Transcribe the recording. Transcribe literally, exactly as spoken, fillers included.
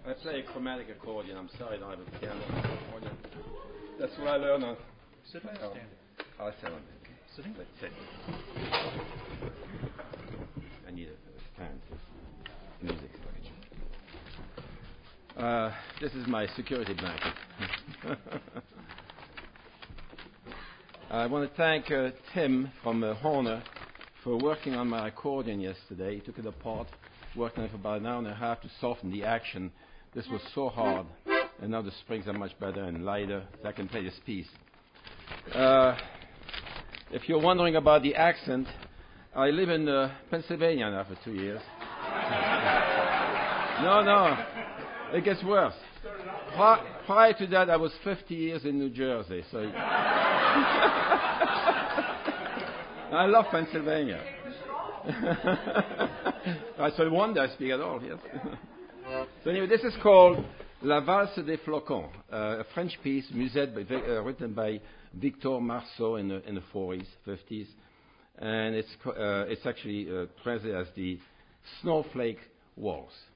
I play a chromatic accordion. I'm sorry I don't have a piano accordion. That's what I learned on. Sitting or Oh, standing? I'll sit on Sitting? Let's sit. I need a, a stand. Music selection. Uh, this is my security blanket. I want to thank uh, Tim from uh, Horner for working on my accordion yesterday. He took it apart, worked on it for about an hour and a half to soften the action. This was so hard, and now the springs are much better and lighter, so I can play this piece. Uh, if you're wondering about the accent, I live in uh, Pennsylvania now for two years. no, no, it gets worse. Pri- prior to that, I was fifty years in New Jersey, so I love Pennsylvania. I so wonder I speak at all. Yes. So anyway, this is called La Valse des Flocons, uh, a French piece, musette by, uh, written by Victor Marceau in the in the forties, fifties, and it's uh, it's actually uh, translated as the Snowflake Waltz.